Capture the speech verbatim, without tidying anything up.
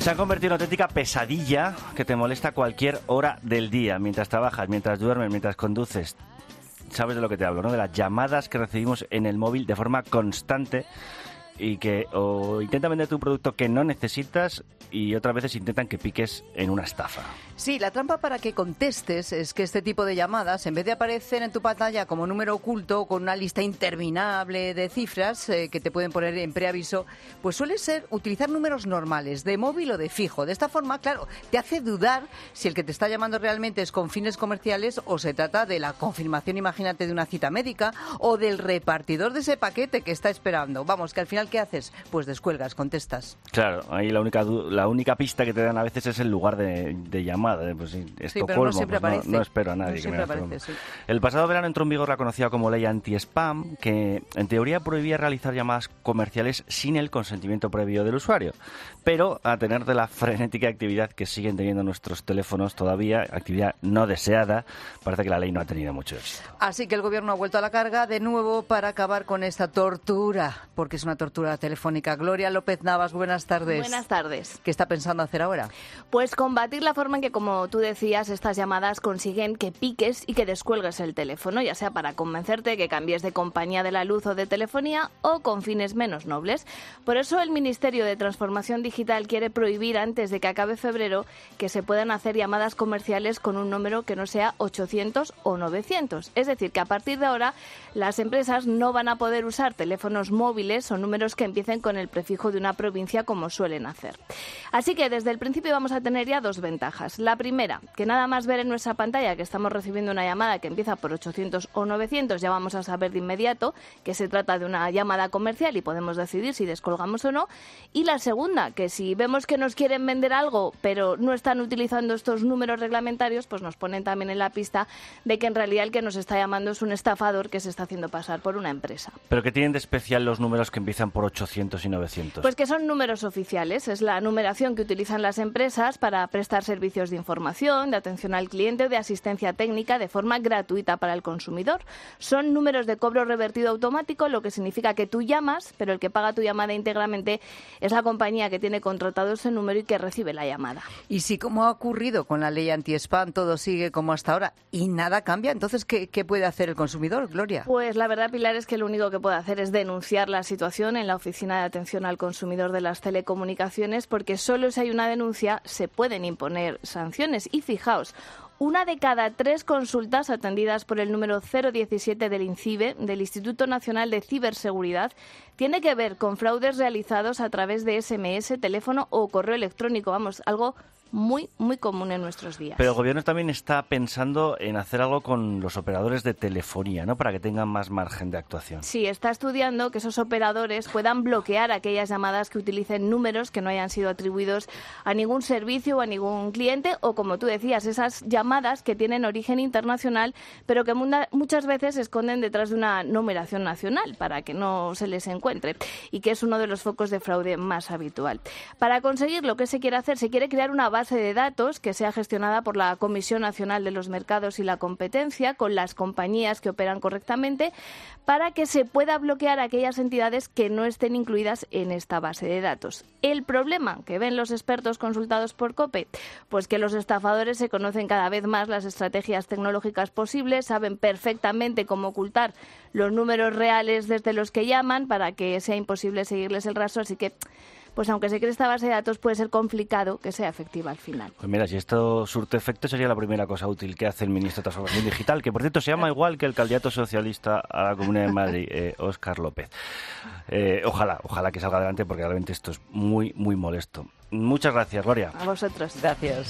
Se ha convertido en una auténtica pesadilla que te molesta a cualquier hora del día, mientras trabajas, mientras duermes, mientras conduces. Sabes de lo que te hablo, ¿no? De las llamadas que recibimos en el móvil de forma constante y que o intentan venderte un producto que no necesitas y otras veces intentan que piques en una estafa. Sí, la trampa para que contestes es que este tipo de llamadas, en vez de aparecer en tu pantalla como número oculto con una lista interminable de cifras eh, que te pueden poner en preaviso, pues suele ser utilizar números normales, de móvil o de fijo. De esta forma, claro, te hace dudar si el que te está llamando realmente es con fines comerciales o se trata de la confirmación, imagínate, de una cita médica o del repartidor de ese paquete que está esperando. Vamos, que al final, ¿qué haces? Pues descuelgas, contestas. Claro, ahí la única la única pista que te dan a veces es el lugar de, de llamada. Pues sí, sí, pero no siempre pues aparece. No, no espero a nadie no que me aparece, sí. El pasado verano entró en vigor la conocida como ley anti-spam, que en teoría prohibía realizar llamadas comerciales sin el consentimiento previo del usuario. Pero a tener de la frenética actividad que siguen teniendo nuestros teléfonos todavía, actividad no deseada, parece que la ley no ha tenido mucho éxito. Así que el gobierno ha vuelto a la carga de nuevo para acabar con esta tortura, porque es una tortura telefónica. Gloria López Navas, buenas tardes. Buenas tardes. ¿Qué está pensando hacer ahora? Pues combatir la forma en que, como tú decías, estas llamadas consiguen que piques y que descuelgues el teléfono, ya sea para convencerte que cambies de compañía de la luz o de telefonía o con fines menos nobles. Por eso el Ministerio de Transformación Digital quiere prohibir antes de que acabe febrero que se puedan hacer llamadas comerciales con un número que no sea ochocientos o novecientos. Es decir, que a partir de ahora las empresas no van a poder usar teléfonos móviles o números que empiecen con el prefijo de una provincia como suelen hacer. Así que desde el principio vamos a tener ya dos ventajas. La primera, que nada más ver en nuestra pantalla que estamos recibiendo una llamada que empieza por ochocientos o novecientos, ya vamos a saber de inmediato que se trata de una llamada comercial y podemos decidir si descolgamos o no. Y la segunda, que si vemos que nos quieren vender algo pero no están utilizando estos números reglamentarios, pues nos ponen también en la pista de que en realidad el que nos está llamando es un estafador que se está haciendo pasar por una empresa. ¿Pero qué tienen de especial los números que empiezan por ochocientos y novecientos? Pues que son números oficiales, es la numeración que utilizan las empresas para prestar servicios de información, de atención al cliente o de asistencia técnica de forma gratuita para el consumidor. Son números de cobro revertido automático, lo que significa que tú llamas, pero el que paga tu llamada íntegramente es la compañía que tiene contratado ese número y que recibe la llamada. Y si, como ha ocurrido con la ley anti-spam, todo sigue como hasta ahora y nada cambia, entonces, ¿qué, qué puede hacer el consumidor, Gloria? Pues la verdad, Pilar, es que lo único que puede hacer es denunciar la situación en la Oficina de Atención al Consumidor de las Telecomunicaciones, porque solo si hay una denuncia se pueden imponer sanciones. Y fijaos, una de cada tres consultas atendidas por el número cero diecisiete del INCIBE, del Instituto Nacional de Ciberseguridad, tiene que ver con fraudes realizados a través de ese eme ese, teléfono o correo electrónico. Vamos, algo muy, muy común en nuestros días. Pero el gobierno también está pensando en hacer algo con los operadores de telefonía, ¿no? Para que tengan más margen de actuación. Sí, está estudiando que esos operadores puedan bloquear aquellas llamadas que utilicen números que no hayan sido atribuidos a ningún servicio o a ningún cliente, o, como tú decías, esas llamadas que tienen origen internacional, pero que muchas veces se esconden detrás de una numeración nacional para que no se les encuentre, y que es uno de los focos de fraude más habitual. Para conseguir lo que se quiere hacer, se quiere crear una base base de datos que sea gestionada por la Comisión Nacional de los Mercados y la Competencia con las compañías que operan correctamente, para que se pueda bloquear a aquellas entidades que no estén incluidas en esta base de datos. El problema que ven los expertos consultados por COPE, pues que los estafadores se conocen cada vez más las estrategias tecnológicas posibles, saben perfectamente cómo ocultar los números reales desde los que llaman para que sea imposible seguirles el rastro, así que pues aunque se cree esta base de datos, puede ser complicado que sea efectiva al final. Pues mira, si esto surte efecto, sería la primera cosa útil que hace el ministro de Transformación Digital, que por cierto se llama igual que el candidato socialista a la Comunidad de Madrid, eh, Óscar López. Eh, ojalá, ojalá que salga adelante, porque realmente esto es muy, muy molesto. Muchas gracias, Gloria. A vosotros. Gracias.